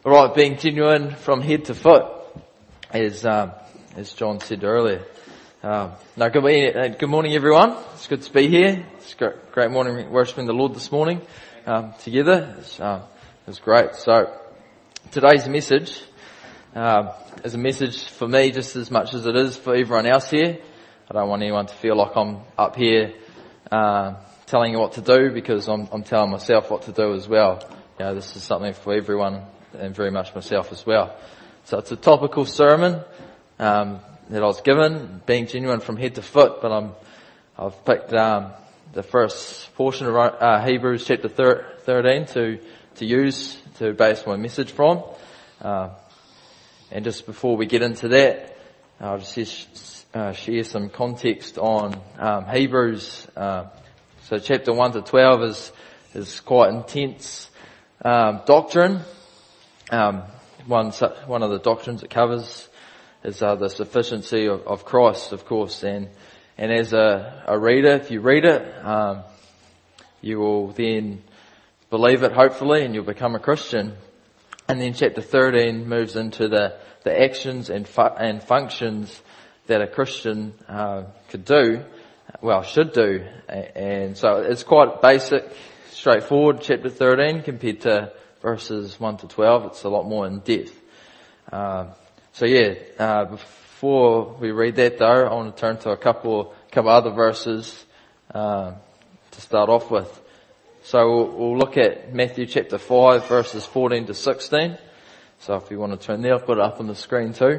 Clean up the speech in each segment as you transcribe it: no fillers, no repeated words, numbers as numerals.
All right, being genuine from head to foot, as John said earlier. Good morning, everyone. It's good to be here. It's great morning worshiping the Lord this morning together. It was great. So today's message is a message for me just as much as it is for everyone else here. I don't want anyone to feel like I'm up here telling you what to do, because I'm telling myself what to do as well. You know, this is something for everyone, and very much myself as well. So it's a topical sermon that I was given, being genuine from head to foot, but I've picked the first portion of Hebrews chapter 13 to use to base my message from. And just before we get into that, I'll just share some context on Hebrews. So chapter 1 to 12 is quite intense doctrine. One of the doctrines it covers is the sufficiency of Christ, of course, and as a reader, if you read it, you will then believe it, hopefully, and you'll become a Christian. And then chapter 13 moves into the actions and functions that a Christian should do, and so it's quite basic, straightforward, chapter 13, compared to verses 1 to 12. It's a lot more in depth. Before we read that though, I want to turn to a couple other verses to start off with. So we'll look at Matthew chapter 5 verses 14 to 16. So if you want to turn there, I've got it up on the screen too.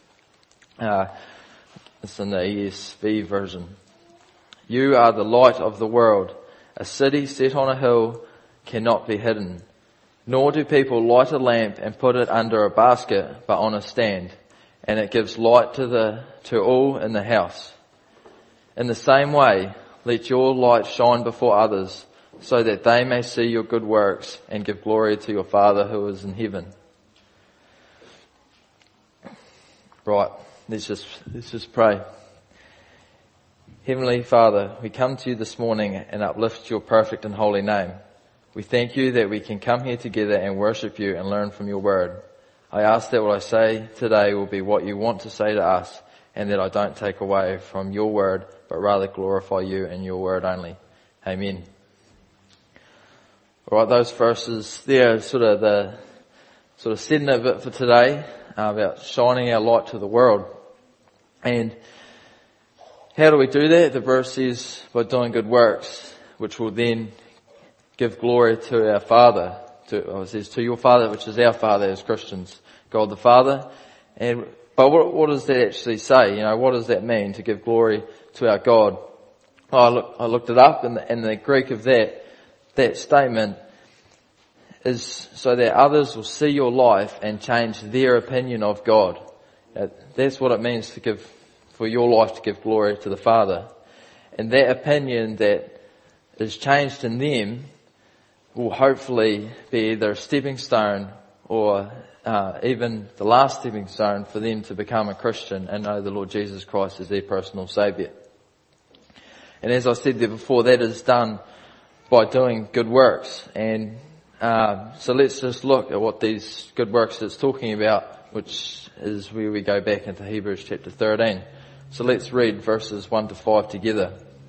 It's in the ESV version. You are the light of the world. A city set on a hill cannot be hidden. Nor do people light a lamp and put it under a basket, but on a stand, and it gives light to all in the house. In the same way, let your light shine before others, so that they may see your good works and give glory to your Father who is in heaven. Right, let's just pray. Heavenly Father, we come to you this morning and uplift your perfect and holy name. We thank you that we can come here together and worship you and learn from your word. I ask that what I say today will be what you want to say to us, and that I don't take away from your word, but rather glorify you and your word only. Amen. Alright, those verses there sort of setting a bit for today, about shining our light to the world. And how do we do that? The verse says by doing good works, which will then give glory to our Father. It says to your Father, which is our Father as Christians, God the Father. But what does that actually say? You know, what does that mean to give glory to our God? I looked it up, and the Greek of that statement is so that others will see your life and change their opinion of God. That's what it means for your life to give glory to the Father. And that opinion that is changed in them will hopefully be either a stepping stone or even the last stepping stone for them to become a Christian and know the Lord Jesus Christ as their personal Saviour. And as I said there before, that is done by doing good works. And so let's just look at what these good works it's talking about, which is where we go back into Hebrews chapter 13. So let's read verses 1 to 5 together.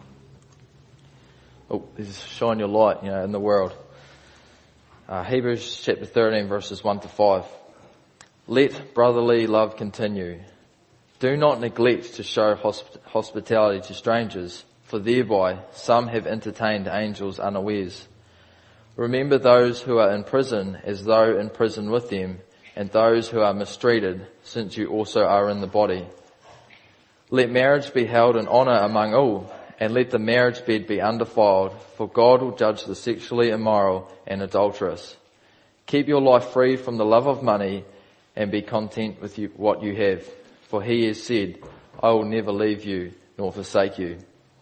Shine your light, in the world. Hebrews chapter 13 verses 1 to 5. Let brotherly love continue. Do not neglect to show hospitality to strangers, for thereby some have entertained angels unawares. Remember those who are in prison as though in prison with them, and those who are mistreated, since you also are in the body. Let marriage be held in honour among all, and let the marriage bed be undefiled, for God will judge the sexually immoral and adulterous. Keep your life free from the love of money, and be content with what you have. For he has said, I will never leave you nor forsake you.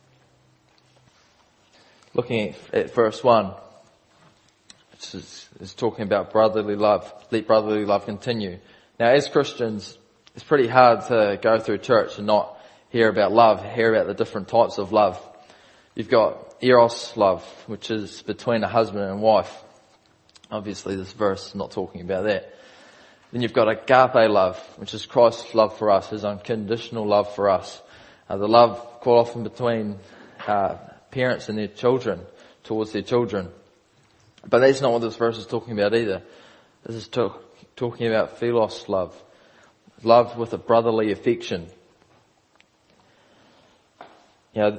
Looking at verse 1, which is talking about brotherly love. Let brotherly love continue. Now as Christians, it's pretty hard to go through church and not hear about love, hear about the different types of love. You've got eros love, which is between a husband and wife. Obviously this verse is not talking about that. Then you've got agape love, which is Christ's love for us, his unconditional love for us. The love quite often between parents and their children, towards their children. But that's not what this verse is talking about either. This is talking about philos love. Love with a brotherly affection. It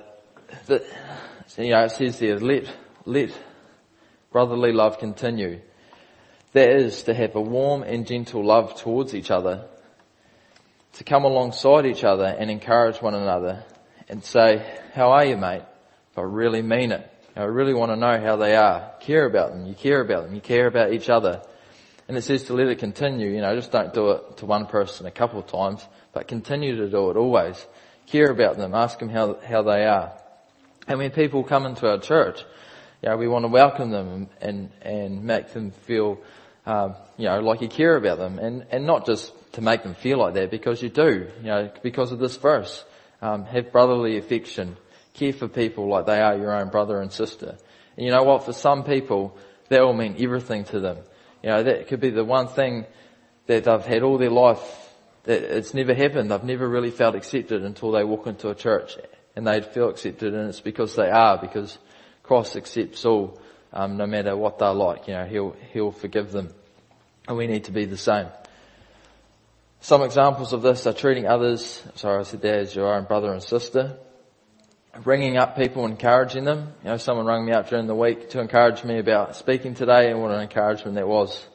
says there, let brotherly love continue. That is to have a warm and gentle love towards each other, to come alongside each other and encourage one another and say, how are you, mate? But really mean it. I really want to know how they are. Care about them. You care about them. You care about each other. And it says to let it continue. Just don't do it to one person a couple of times, but continue to do it always. Care about them. Ask them how they are. And when people come into our church, we want to welcome them and make them feel, like you care about them. And not just to make them feel like that, because you do, because of this verse. Have brotherly affection. Care for people like they are your own brother and sister. And you know what? For some people, that will mean everything to them. That could be the one thing that they've had all their life that it's never happened. They've never really felt accepted until they walk into a church and they feel accepted, and it's because because Christ accepts all, no matter what they're like. He'll forgive them. And we need to be the same. Some examples of this are treating others, as your own brother and sister. Ringing up people, encouraging them. Someone rang me up during the week to encourage me about speaking today, and what an encouragement that was.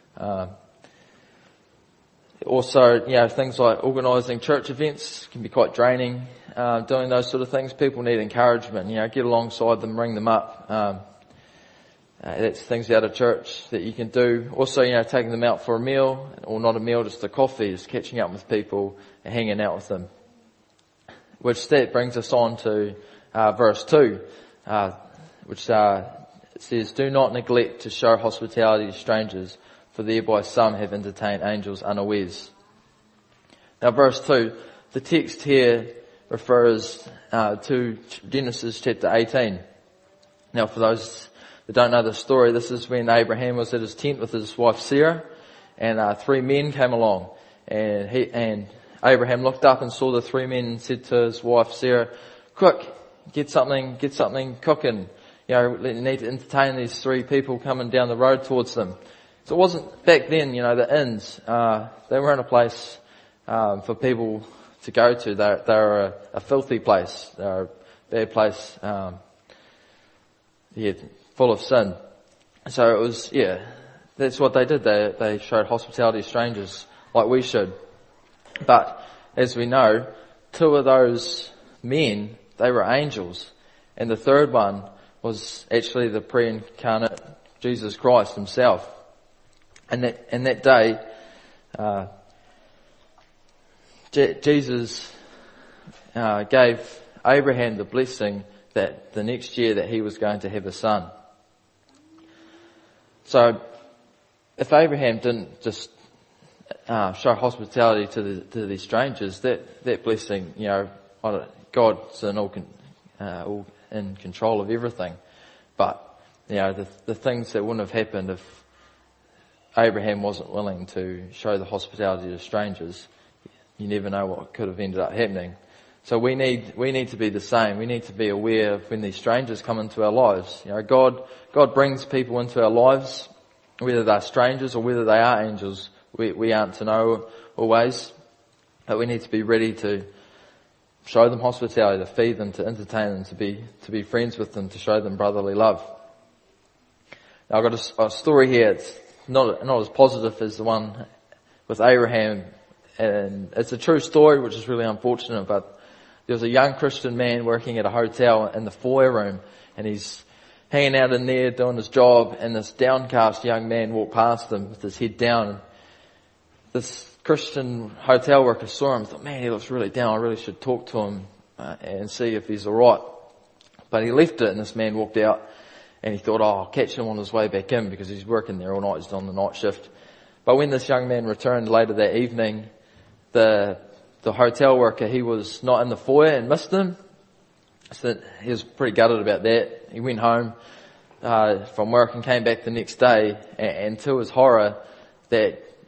Also, things like organising church events can be quite draining. Doing those sort of things, people need encouragement. Get alongside them, ring them up. That's things out of church that you can do. Also, taking them out for a meal, or not a meal, just a coffee, just catching up with people and hanging out with them. Which that brings us on to verse 2, which says, do not neglect to show hospitality to strangers, for thereby some have entertained angels unawares. Now verse 2, the text here refers to Genesis chapter 18. Now for those that don't know the story, this is when Abraham was at his tent with his wife Sarah, and 3 men came along, and Abraham looked up and saw the 3 men and said to his wife Sarah, quick, get something cooking. You need to entertain these 3 people coming down the road towards them. So it wasn't back then, the inns, they weren't a place, for people to go to. They were a filthy place. They were a bad place, full of sin. So it was, that's what they did. They showed hospitality to strangers like we should. But as we know, 2 of those men, they were angels. And the 3rd one was actually the pre-incarnate Jesus Christ himself. And that day, Jesus gave Abraham the blessing that the next year that he was going to have a son. So if Abraham didn't just show hospitality to these strangers, that blessing, God's all in control of everything. But, the things that wouldn't have happened if Abraham wasn't willing to show the hospitality to strangers, you never know what could have ended up happening. So we need to be the same. We need to be aware of when these strangers come into our lives. God brings people into our lives, whether they're strangers or whether they are angels. We aren't to know always, but we need to be ready to show them hospitality, to feed them, to entertain them, to be friends with them, to show them brotherly love. Now I've got a story here. It's not as positive as the one with Abraham, and it's a true story, which is really unfortunate. But there was a young Christian man working at a hotel in the foyer room, and he's hanging out in there doing his job, and this downcast young man walked past him with his head down. This Christian hotel worker saw him and thought, man, he looks really down. I really should talk to him and see if he's alright. But he left it, and this man walked out, and he thought, I'll catch him on his way back in, because he's working there all night. He's on the night shift. But when this young man returned later that evening, the hotel worker, he was not in the foyer and missed him. So he was pretty gutted about that. He went home from work and came back the next day, and to his horror, that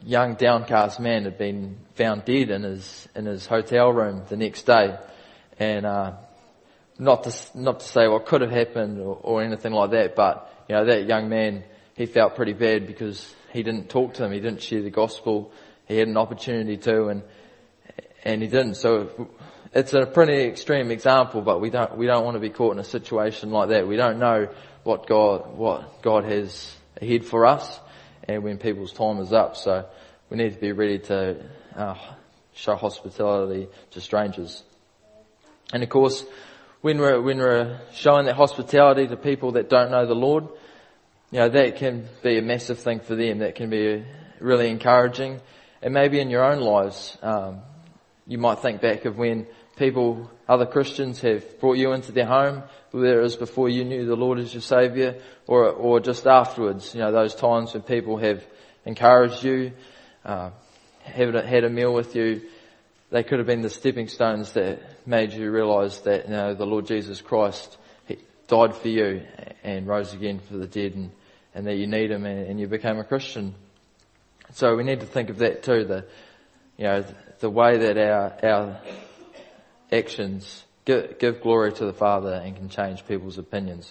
young downcast man had been found dead in his hotel room the next day. And, not to say what could have happened or anything like that, but, that young man, he felt pretty bad because he didn't talk to him, he didn't share the gospel, he had an opportunity to, and he didn't. So it's a pretty extreme example, but we don't want to be caught in a situation like that. We don't know what God has ahead for us, and when people's time is up. So we need to be ready to show hospitality to strangers. And of course, when we're showing that hospitality to people that don't know the Lord, that can be a massive thing for them. That can be really encouraging. And maybe in your own lives, you might think back of when other Christians have brought you into their home, whether it was before you knew the Lord as your Saviour, or just afterwards. Those times when people have encouraged you, had a meal with you. They could have been the stepping stones that made you realise that the Lord Jesus Christ, He died for you and rose again for the dead, and that you need Him, and you became a Christian. So we need to think of that too. The way that our actions give glory to the Father and can change people's opinions.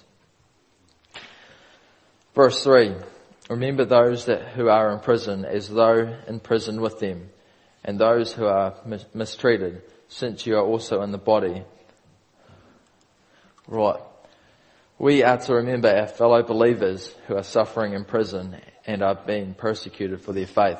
Verse 3. Remember those who are in prison as though in prison with them, and those who are mistreated, since you are also in the body. Right. We are to remember our fellow believers who are suffering in prison and are being persecuted for their faith.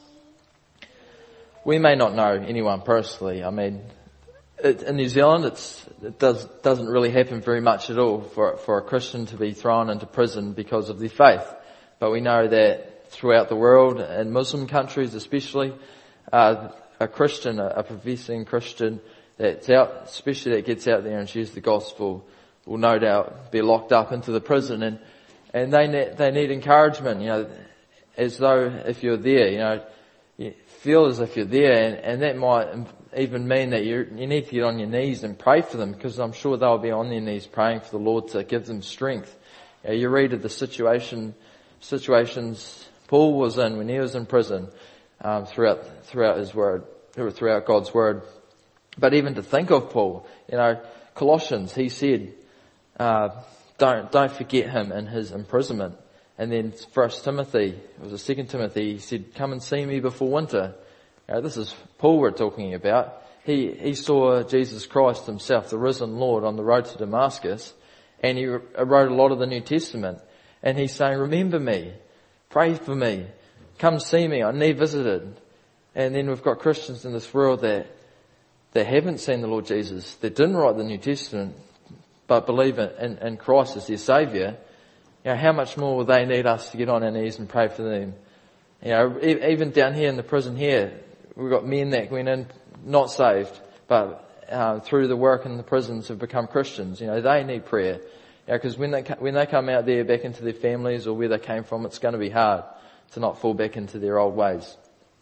We may not know anyone personally. I mean, in New Zealand, it doesn't really happen very much at all for a Christian to be thrown into prison because of their faith. But we know that throughout the world, in Muslim countries especially, a Christian, a professing Christian that's out, especially that gets out there and shares the gospel, will no doubt be locked up into the prison, and they need encouragement, as though if you're there, you feel as if you're there, and that might even mean that you need to get on your knees and pray for them, because I'm sure they'll be on their knees praying for the Lord to give them strength. You read of the situations Paul was in when he was in prison, throughout his word, or throughout God's word. But even to think of Paul, Colossians, he said, don't forget him in his imprisonment. And then 1 Timothy, it was 2 Timothy, he said, come and see me before winter. This is Paul we're talking about. He saw Jesus Christ himself, the risen Lord, on the road to Damascus, and he wrote a lot of the New Testament. And he's saying, remember me, pray for me, come see me, I need visited. And then we've got Christians in this world that haven't seen the Lord Jesus, that didn't write the New Testament, but believe in Christ as their Saviour. How much more will they need us to get on our knees and pray for them? Even down here in the prison here, we've got men that went in not saved, but through the work in the prisons have become Christians. They need prayer. Because when they come out there back into their families or where they came from, it's going to be hard to not fall back into their old ways.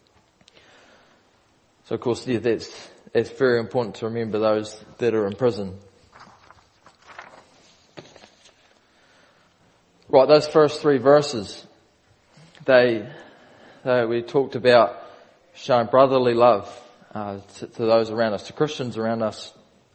So of course, it's very important to remember those that are in prison. Right, those first 3 verses, we talked about showing brotherly love to those around us, to Christians around us,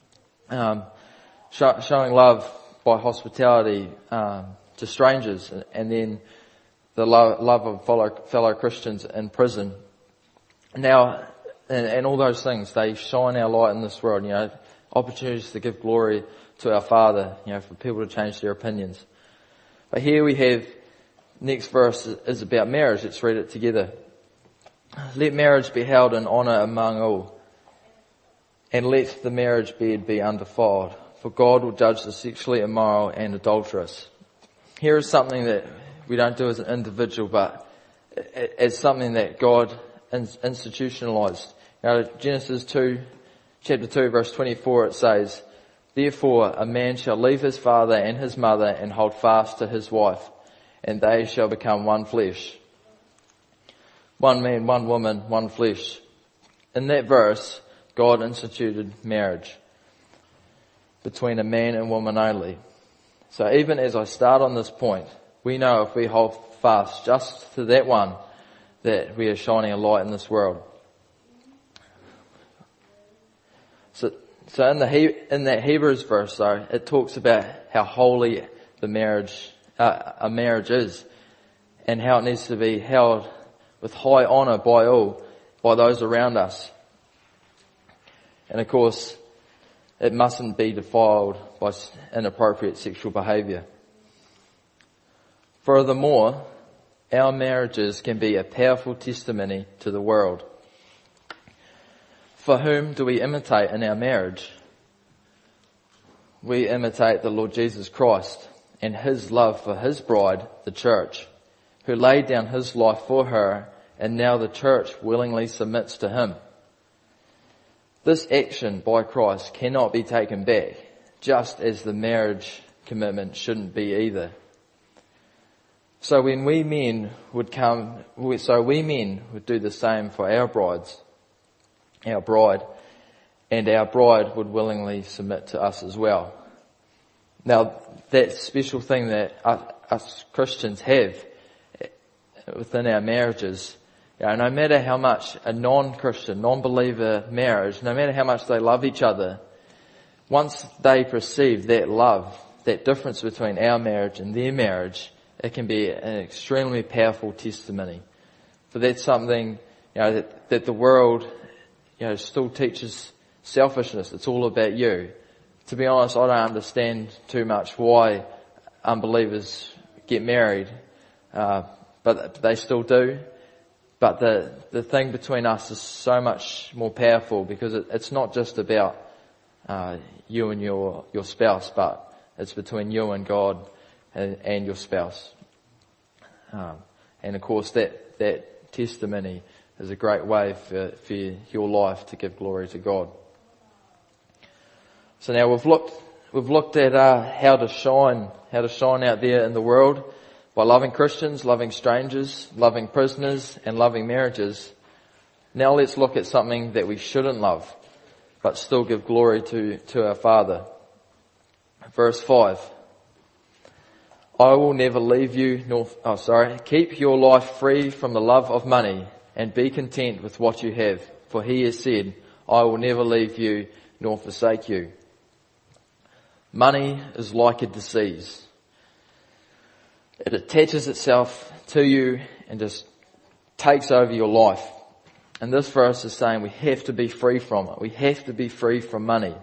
showing love by hospitality to strangers, and then the love of fellow Christians in prison. Now, and all those things, they shine our light in this world, opportunities to give glory to our Father, for people to change their opinions. But here we have, next verse is about marriage. Let's read it together. Let marriage be held in honour among all, and let the marriage bed be undefiled, for God will judge the sexually immoral and adulterous. Here is something that we don't do as an individual, but as something that God institutionalized. Genesis 2, chapter 2, verse 24, it says, therefore a man shall leave his father and his mother and hold fast to his wife, and they shall become one flesh. One man, one woman, one flesh. In that verse, God instituted marriage between a man and woman only. So even as I start on this point, we know if we hold fast just to that one, that we are shining a light in this world. So in that Hebrews verse though, it talks about how holy a marriage is, and how it needs to be held with high honour by those around us. And of course, it mustn't be defiled by inappropriate sexual behaviour. Furthermore, our marriages can be a powerful testimony to the world. For whom do we imitate in our marriage? We imitate the Lord Jesus Christ and His love for His bride, the church, who laid down His life for her, and now the church willingly submits to Him. This action by Christ cannot be taken back, just as the marriage commitment shouldn't be either. So we men would do the same for our bride, and our bride would willingly submit to us as well. Now, that special thing that us Christians have within our marriages, no matter how much a non-Christian, non-believer marriage, no matter how much they love each other, once they perceive that love, that difference between our marriage and their marriage, it can be an extremely powerful testimony. For that's something, that the world, still teaches selfishness. It's all about you. To be honest, I don't understand too much why unbelievers get married, but they still do. But the thing between us is so much more powerful, because it's not just about you and your spouse, but it's between you and God and your spouse. And of course that testimony is a great way for your life to give glory to God. So now we've looked at how to shine out there in the world by loving Christians, loving strangers, loving prisoners, and loving marriages. Now let's look at something that we shouldn't love, but still give glory to our Father. Verse 5. I will never leave you keep your life free from the love of money, and be content with what you have. For He has said, I will never leave you nor forsake you. Money is like a disease. It attaches itself to you and just takes over your life. And this verse is saying we have to be free from it. We have to be free from money.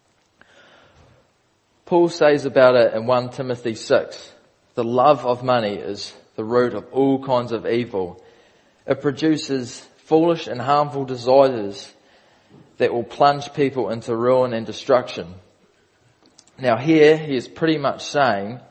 Paul says about it in 1 Timothy 6, the love of money is the root of all kinds of evil. It produces foolish and harmful desires that will plunge people into ruin and destruction. Now here he's pretty much saying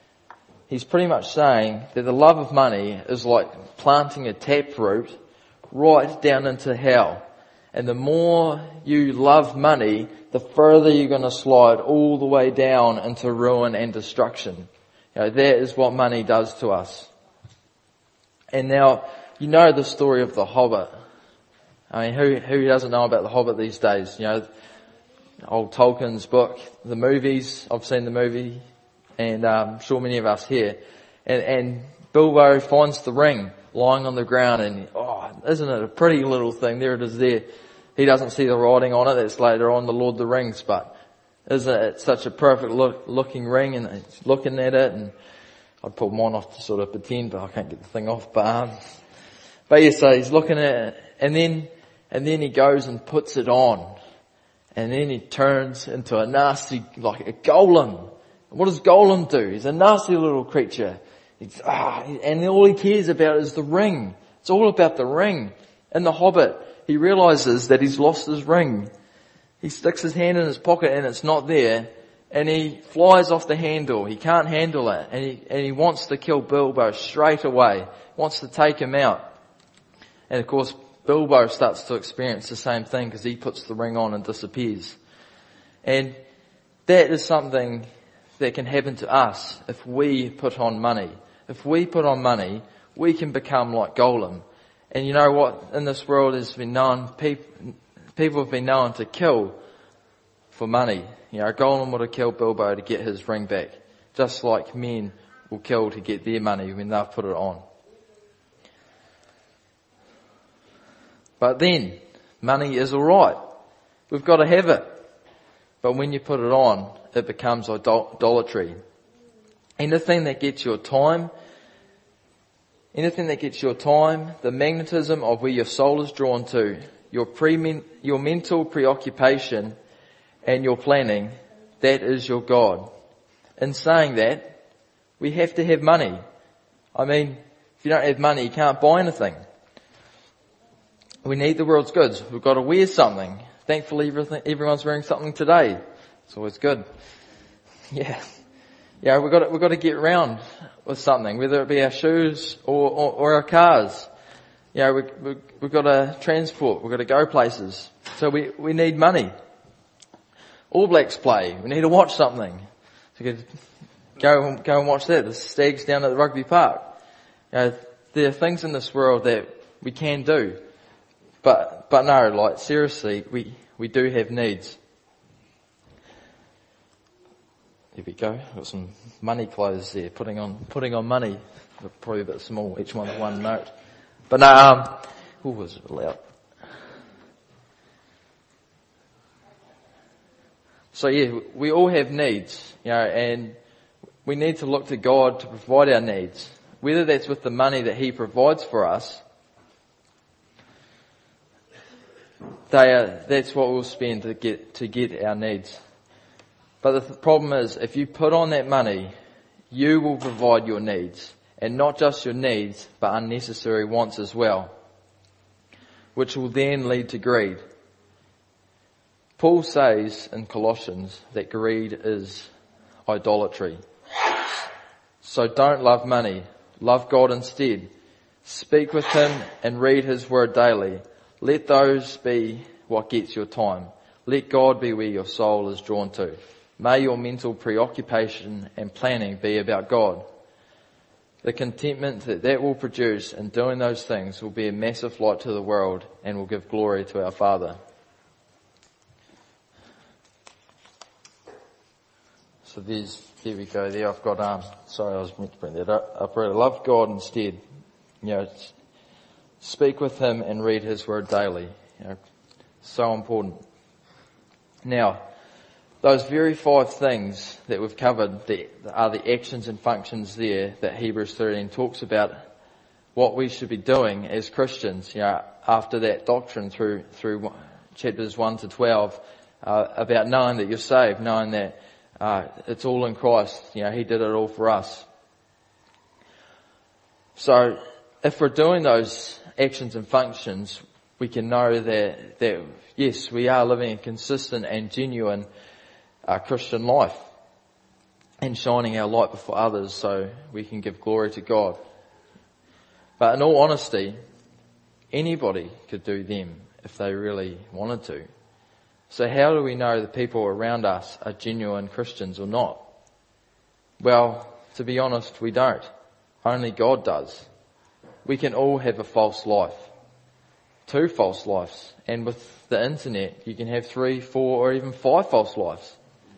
that the love of money is like planting a taproot right down into hell. And the more you love money, the further you're going to slide all the way down into ruin and destruction. That is what money does to us. And now, you know the story of the Hobbit. I mean, who doesn't know about the Hobbit these days? Old Tolkien's book, the movies. I've seen the movie, and I'm sure many of us here. And Bilbo finds the ring lying on the ground, and isn't it a pretty little thing? There it is there. He doesn't see the writing on it. That's later on the Lord of the Rings, but isn't it such a perfect looking ring? And he's looking at it, and I'd pull mine off to sort of pretend, but I can't get the thing off. But yeah, so he's looking at it, and then he goes and puts it on, and then he turns into a nasty, like a golem. What does Golem do? He's a nasty little creature. And all he cares about is the ring. It's all about the ring. In the Hobbit, he realizes that he's lost his ring. He sticks his hand in his pocket and it's not there. And he flies off the handle. He can't handle it. And he wants to kill Bilbo straight away. Wants to take him out. And of course, Bilbo starts to experience the same thing because he puts the ring on and disappears. And that is something that can happen to us if we put on money. If we put on money, we can become like Golem. And you know what? In this world has been known, people have been known to kill for money. Golem would have killed Bilbo to get his ring back. Just like men will kill to get their money when they've put it on. But then, money is alright. We've got to have it. But when you put it on, it becomes idolatry. Anything that gets your time, the magnetism of where your soul is drawn to, your mental preoccupation and your planning, that is your God. In saying that, we have to have money. I mean, if you don't have money, you can't buy anything. We need the world's goods. We've got to wear something. Thankfully, everyone's wearing something today. It's always good. Yeah. Yeah, we've got to get around with something, whether it be our shoes or our cars. You know, we've got to transport, we've got to go places. So we need money. All Blacks play. We need to watch something. So we could go and watch that. The Stags down at the rugby park. You know, there are things in this world that we can do. But no, like seriously, we do have needs. Here we go. Got some money clothes there. Putting on money. They're probably a bit small. Each one at one note. But no, who was it loud? So yeah, we all have needs, you know, and we need to look to God to provide our needs. Whether that's with the money that He provides for us, that's what we'll spend to get our needs. But the problem is, if you put on that money, you will provide your needs. And not just your needs, but unnecessary wants as well. Which will then lead to greed. Paul says in Colossians that greed is idolatry. So don't love money. Love God instead. Speak with Him and read His word daily. Let those be what gets your time. Let God be where your soul is drawn to. May your mental preoccupation and planning be about God. The contentment that will produce in doing those things will be a massive light to the world and will give glory to our Father. So there we go. There I've got, sorry, I was meant to bring that up. Love God instead. You know, speak with Him and read His word daily. You know, so important. Now, those very 5 things that we've covered are the actions and functions there that Hebrews 13 talks about what we should be doing as Christians, you know, after that doctrine through chapters 1 to 12, about knowing that you're saved, knowing that, it's all in Christ, you know, He did it all for us. So, if we're doing those actions and functions, we can know that yes, we are living a consistent and genuine Christian life and shining our light before others so we can give glory to God. But in all honesty, anybody could do them if they really wanted to. So how do we know the people around us are genuine Christians or not? Well, to be honest, we don't. Only God does. We can all have a false life. 2 false lives. And with the internet, you can have 3, 4 or even 5 false lives.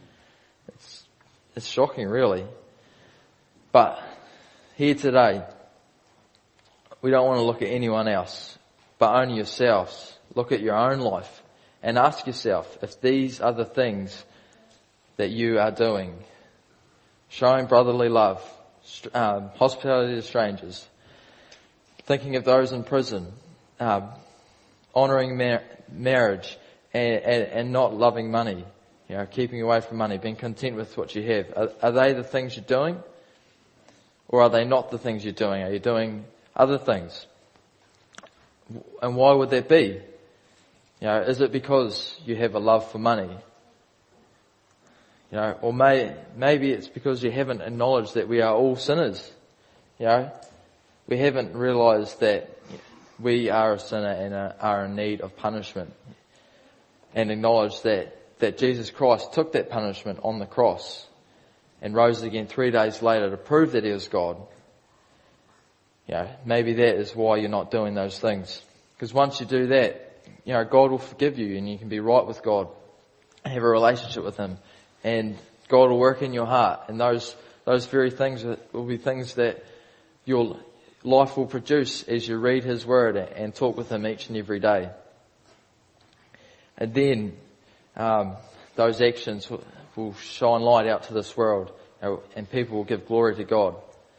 It's shocking, really. But here today, we don't want to look at anyone else, but only yourselves. Look at your own life and ask yourself if these are the things that you are doing. Showing brotherly love, hospitality to strangers, thinking of those in prison, honouring marriage and not loving money. You know, keeping away from money, being content with what you have. Are they the things you're doing? Or are they not the things you're doing? Are you doing other things? And why would that be? You know, is it because you have a love for money? You know, or maybe it's because you haven't acknowledged that we are all sinners. You know, we haven't realised that we are a sinner and are in need of punishment. And acknowledged that Jesus Christ took that punishment on the cross and rose again 3 days later to prove that He was God. You know, maybe that is why you're not doing those things. Because once you do that, you know, God will forgive you and you can be right with God and have a relationship with Him. And God will work in your heart. And those very things will be things that you'll life will produce as you read His Word and talk with Him each and every day. And then those actions will shine light out to this world, and people will give glory to God.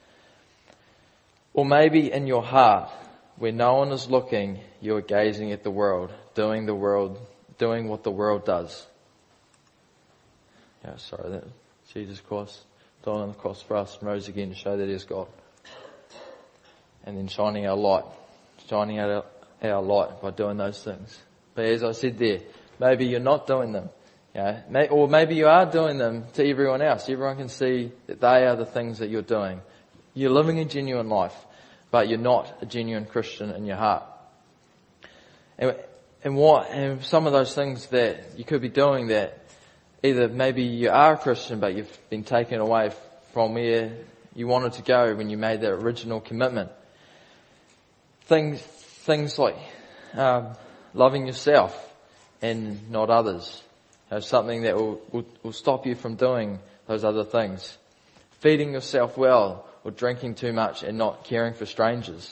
Or maybe in your heart, where no one is looking, you are gazing at the world, doing what the world does. That Jesus Christ died on the cross for us and rose again to show that He is God. And then shining out our light by doing those things. But as I said there, maybe you're not doing them. Or maybe you are doing them to everyone else. Everyone can see that they are the things that you're doing. You're living a genuine life, but you're not a genuine Christian in your heart. And some of those things that you could be doing that either maybe you are a Christian, but you've been taken away from where you wanted to go when you made that original commitment. Things like loving yourself and not others. Something that will stop you from doing those other things. Feeding yourself well or drinking too much and not caring for strangers.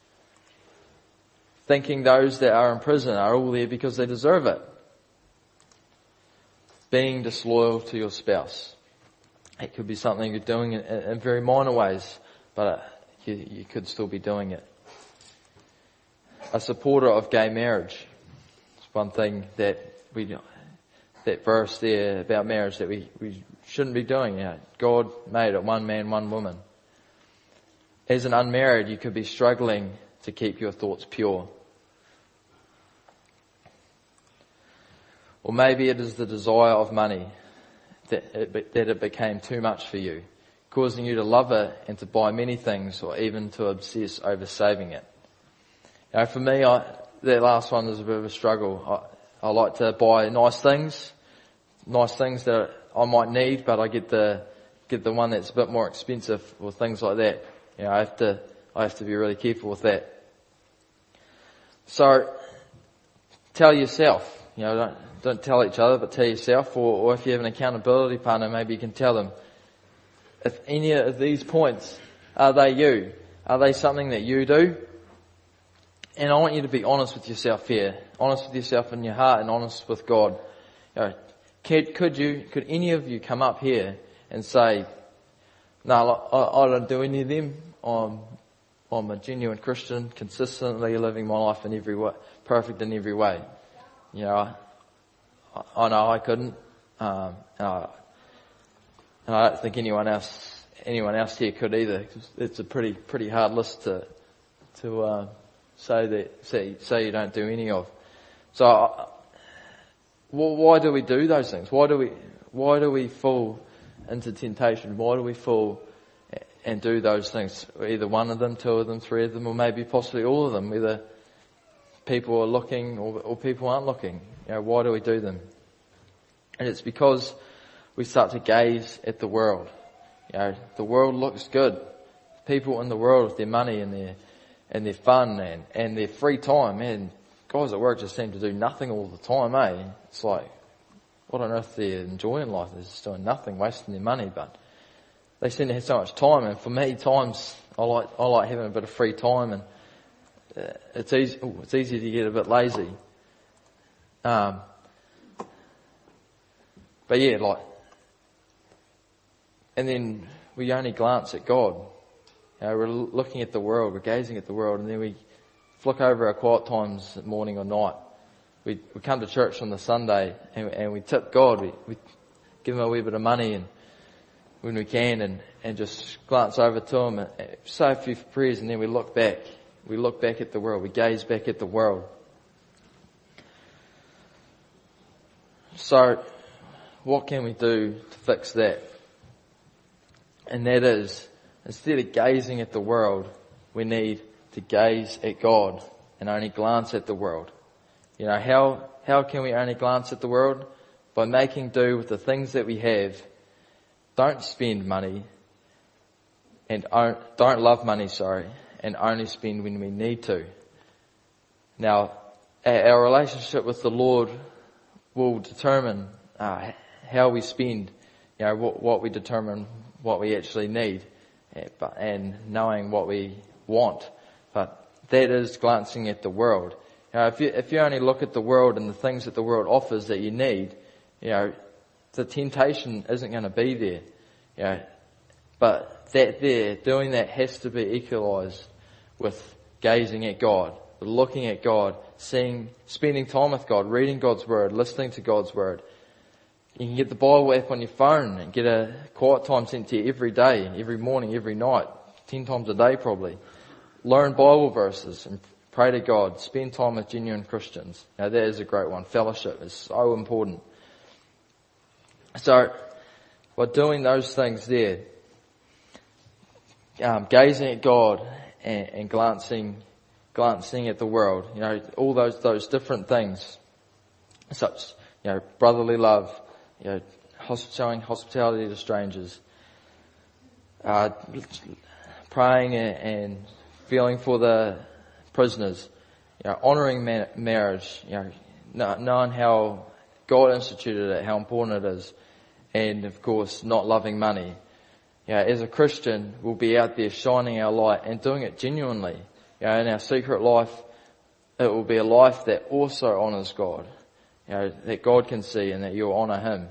Thinking those that are in prison are all there because they deserve it. Being disloyal to your spouse. It could be something you're doing in very minor ways, but you could still be doing it. A supporter of gay marriage. It's one thing that verse there about marriage that we shouldn't be doing. God made it one man, one woman. As an unmarried, you could be struggling to keep your thoughts pure. Or maybe it is the desire of money that it became too much for you, causing you to love it and to buy many things or even to obsess over saving it. For me, that last one is a bit of a struggle. I like to buy nice things that I might need, but I get the one that's a bit more expensive or things like that. I have to be really careful with that. So, tell yourself, don't tell each other, but tell yourself, or if you have an accountability partner, maybe you can tell them, if any of these points, are they you? Are they something that you do? And I want you to be honest with yourself here, honest with yourself in your heart and honest with God. Could any of you come up here and say, no, I don't do any of them. I'm a genuine Christian, consistently living my life in every way, perfect in every way. I know I couldn't, and I don't think anyone else here could either. It's a pretty hard list to say you don't do any of. So, why do we do those things? Why do we fall into temptation? Why do we fall and do those things? Either one of them, two of them, three of them, or maybe possibly all of them. Whether people are looking or people aren't looking. Why do we do them? And it's because we start to gaze at the world. The world looks good. People in the world with their money and their fun and their free time, man, guys at work just seem to do nothing all the time, eh? It's like, what on earth they're enjoying life? They're just doing nothing, wasting their money, but they seem to have so much time. And for me, times I like having a bit of free time, and it's easy to get a bit lazy. But yeah, and then we only glance at God. We're looking at the world, we're gazing at the world, and then we flick over our quiet times morning or night. We come to church on the Sunday and we tip God. We give Him a wee bit of money and when we can and just glance over to Him and say a few prayers, and then we look back. We look back at the world. We gaze back at the world. So, what can we do to fix that? And that is, instead of gazing at the world, we need to gaze at God and only glance at the world. How can we only glance at the world? By making do with the things that we have. Don't spend money and don't love money, and only spend when we need to. Now, our relationship with the Lord will determine how we spend, what we determine what we actually need, and knowing what we want. But that is glancing at the world. If you only look at the world and the things that the world offers that you need, the temptation isn't going to be there. But doing that has to be equalised with gazing at God, with looking at God, spending time with God, reading God's Word, listening to God's Word. You can get the Bible app on your phone and get a quiet time sent to you every day, every morning, every night, 10 times a day probably. Learn Bible verses and pray to God. Spend time with genuine Christians. That is a great one. Fellowship is so important. So, by doing those things there, gazing at God and glancing at the world, all those different things, such, brotherly love, showing hospitality to strangers, praying and feeling for the prisoners, honouring marriage, knowing how God instituted it, how important it is, and of course not loving money. As a Christian, we'll be out there shining our light and doing it genuinely. In our secret life, it will be a life that also honours God, that God can see and that you'll honour Him.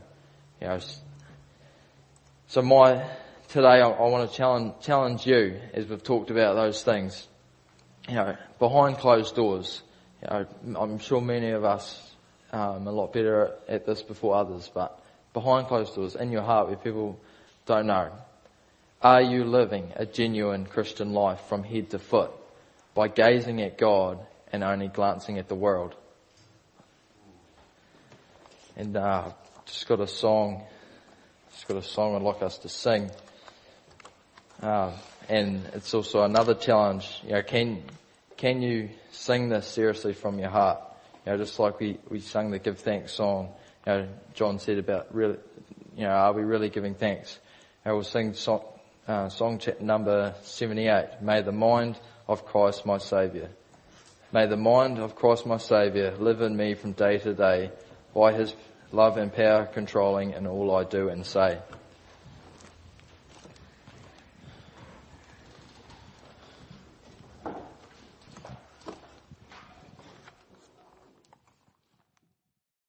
So today I want to challenge you, as we've talked about those things, behind closed doors. I'm sure many of us are a lot better at this before others, but behind closed doors, in your heart where people don't know, are you living a genuine Christian life from head to foot by gazing at God and only glancing at the world? And just got a song I'd like us to sing. And it's also another challenge. Can you sing this seriously from your heart? Just like we sung the Give Thanks song. John said about really, are we really giving thanks? We'll sing song number 78. May the mind of Christ my Saviour. May the mind of Christ my Saviour live in me from day to day, by His love and power controlling in all I do and say.